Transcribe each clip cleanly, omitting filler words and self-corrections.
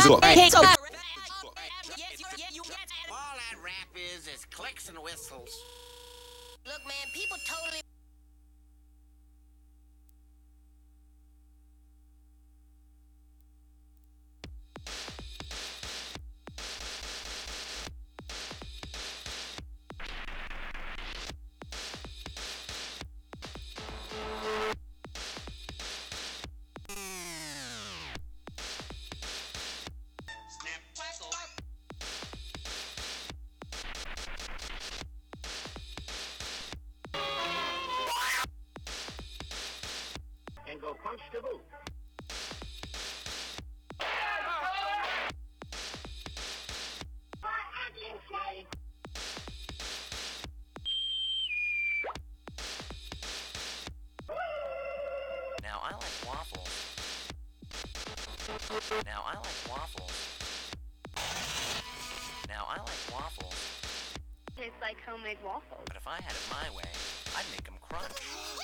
Pick up. All that rap is clicks and whistles. Look, man, people totally. And go punch the boot. Now I like waffles. Now I like waffles. Now I like waffles. Tastes like homemade waffles. But if I had it my way, I'd make them crunch.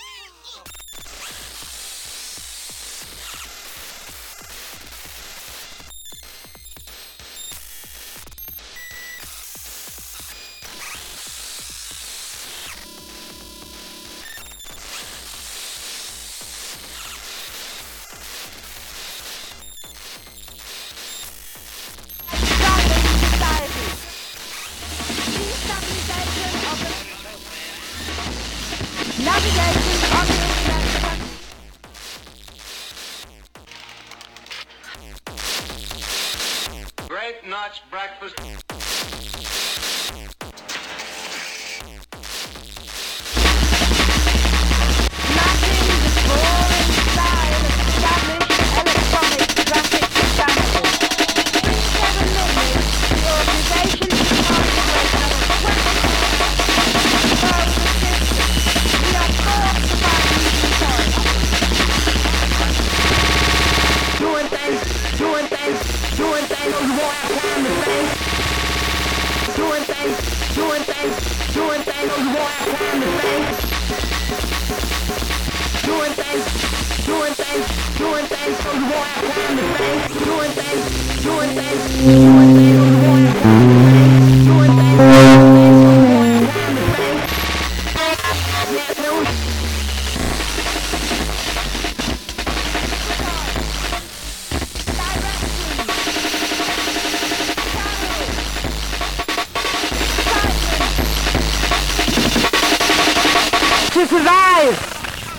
Navigation on the internet. Great nuts breakfast. Matching the boring style of established electronic graphic standards. 37 minutes, the organization is concentrating on a 20 system. We are forced to find new control. Doing things, doing things, doing things, those boy I climb the things. Doing things, doing things, doing things, those boy I climb the things. Doing things, doing things, doing things, those boy I climb the things. Doing things, doing things, doing things, those boy I climb the things. Doing things, doing things, those boy I climb the things. Yes, news. To survive!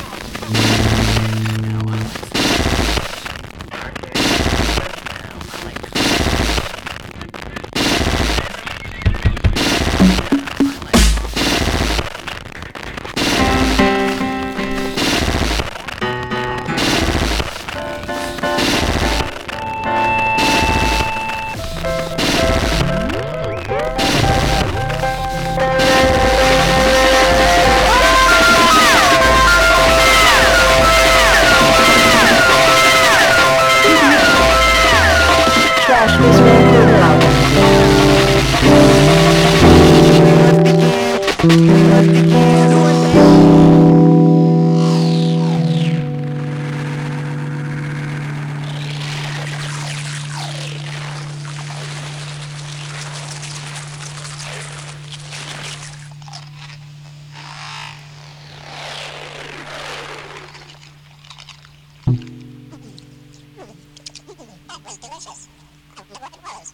Trash this record out. We must begin doing things. That was delicious. What it was.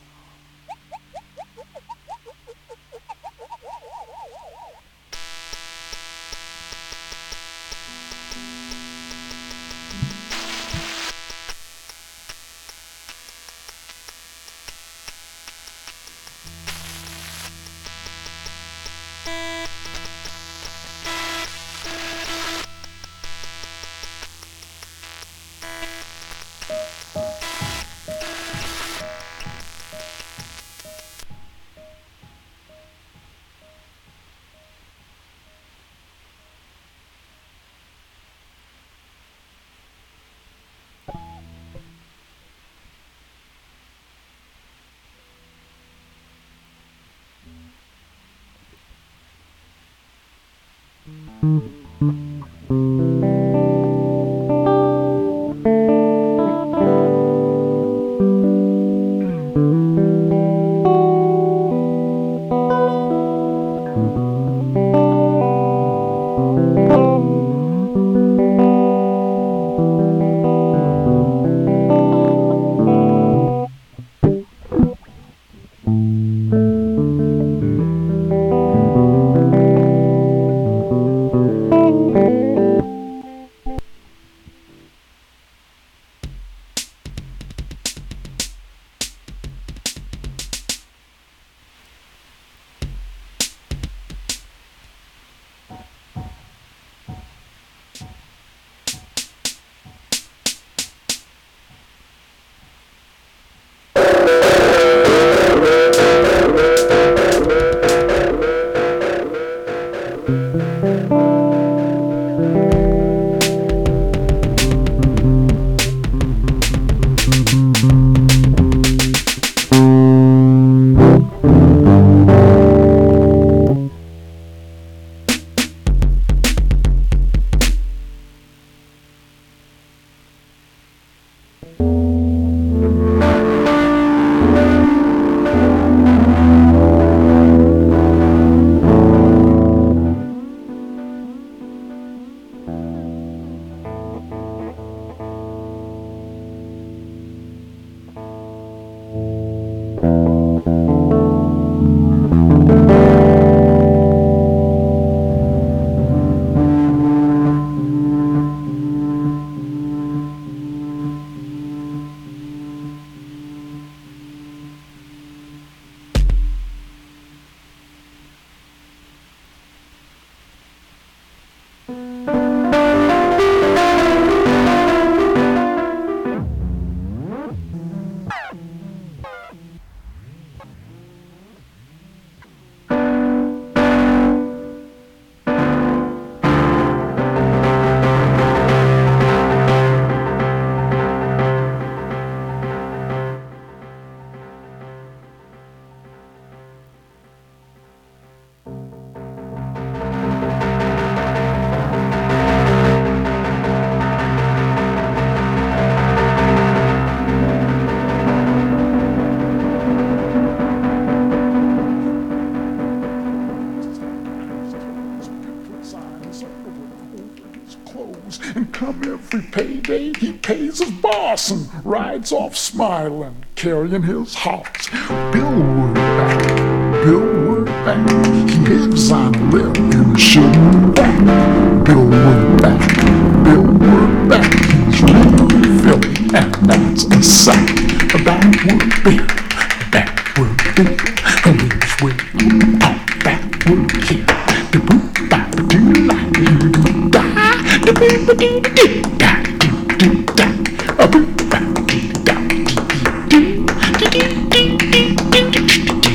day he pays his boss and rides off smiling, carrying his horse. Billward back, Billward back. He lives on a limb in a shouldn't back. Billward back, Billward back. He's really Philly, and that's a sight. A backward Bill, backward Bill. He lives way out backward here. The boot bop do like you da. The boot ba doo doo da doo doo da. A boot bop doo da doo doo doo doo doo doo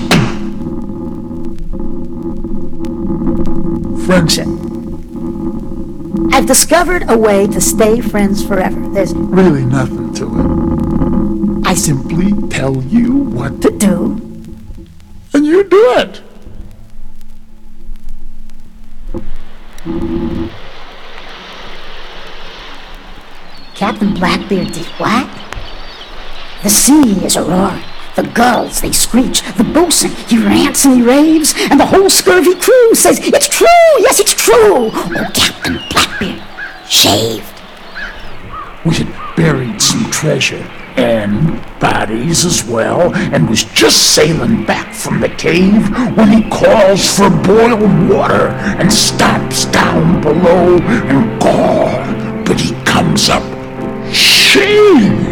doo. Friendship. I've discovered a way to stay friends forever. There's Really nothing to it. I simply tell you what to do. and you do it. Captain Blackbeard did what? The sea is a roar. The gulls, they screech. The bosun, he rants and he raves. And the whole scurvy crew says, it's true, yes, it's true. Oh, Captain Blackbeard, shaved. We had buried some treasure and bodies as well, and was just sailing back from the cave when he calls for boiled water and stops down below and but he comes up shaved.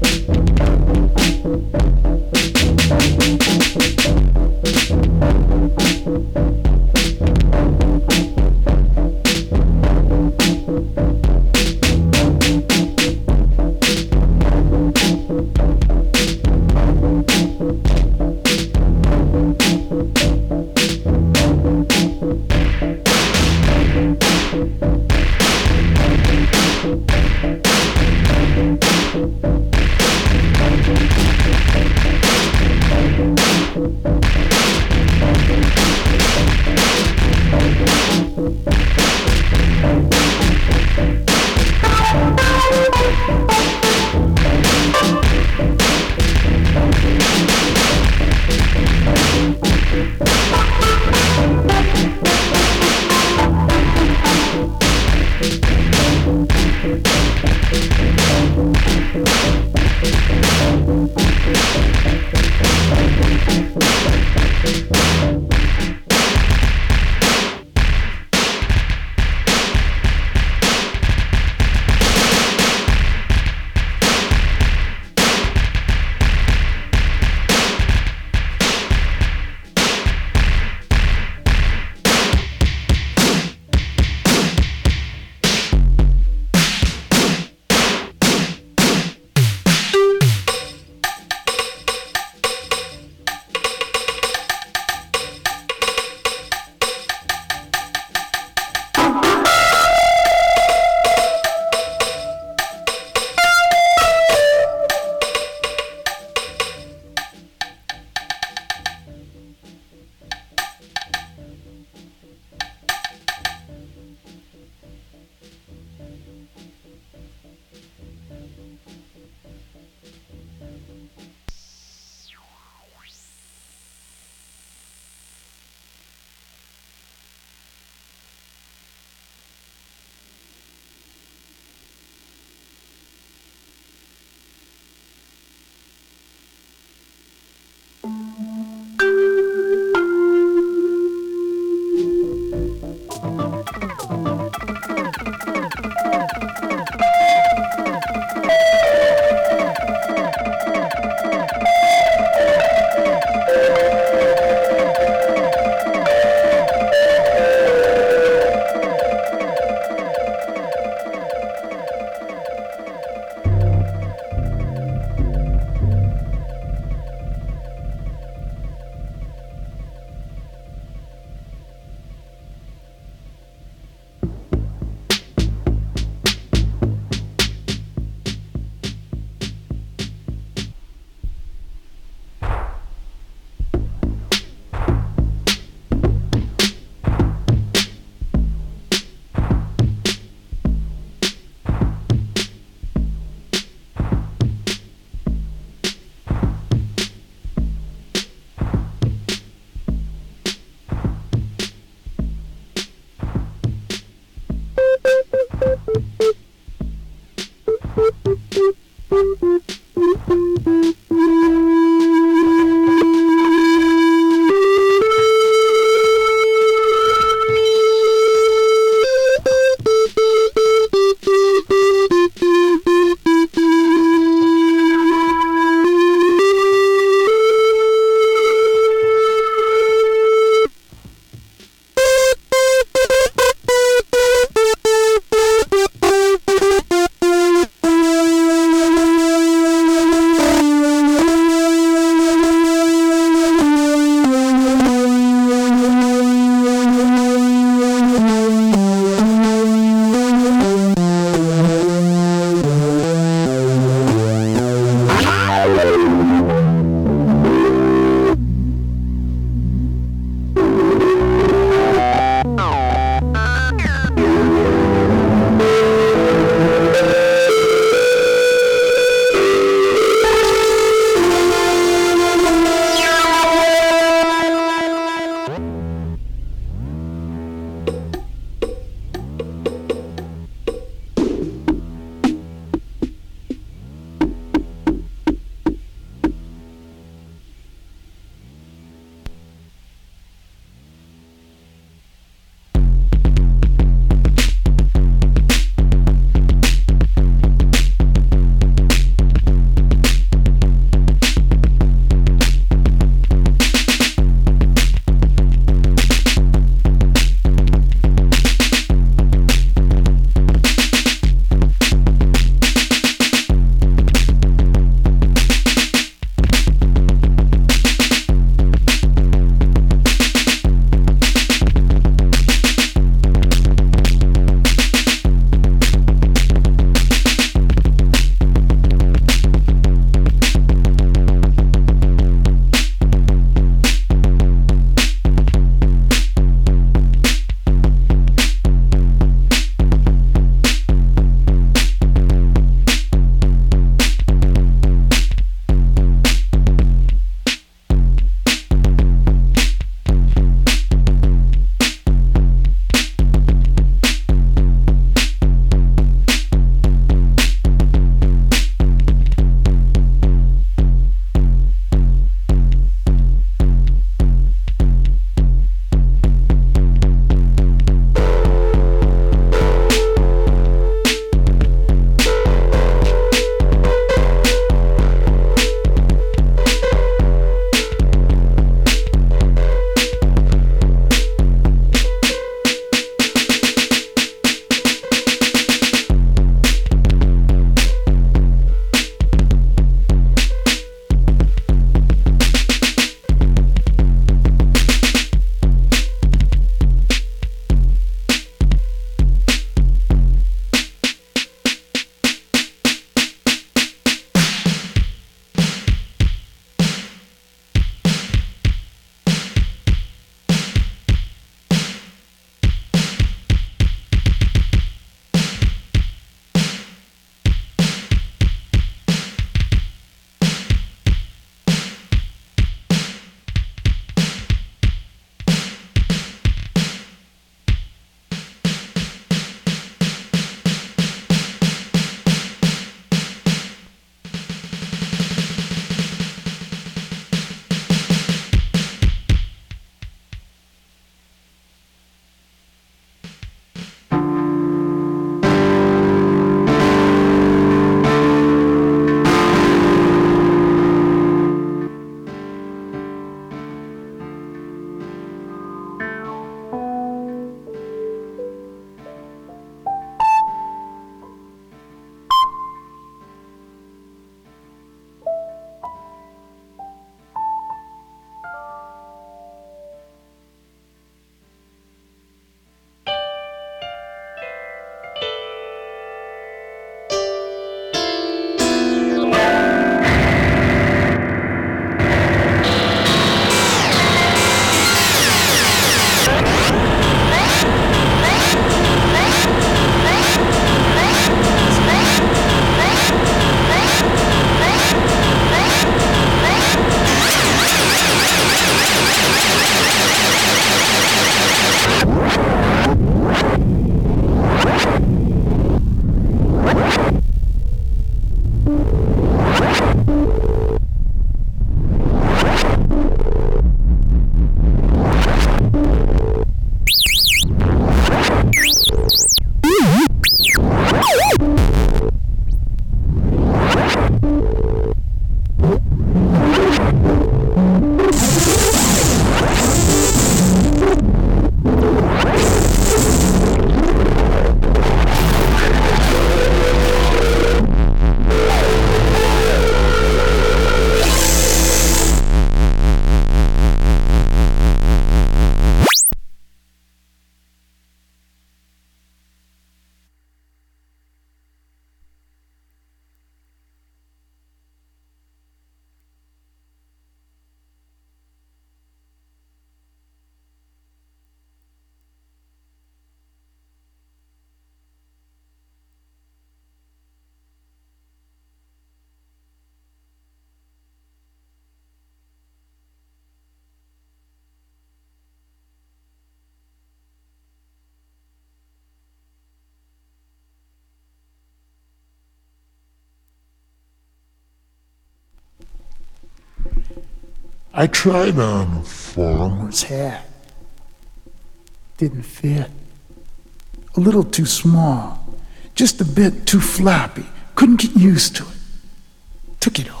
I tried on a farmer's hat. Didn't fit. A little too small. Just a bit too floppy. Couldn't get used to it. Took it off.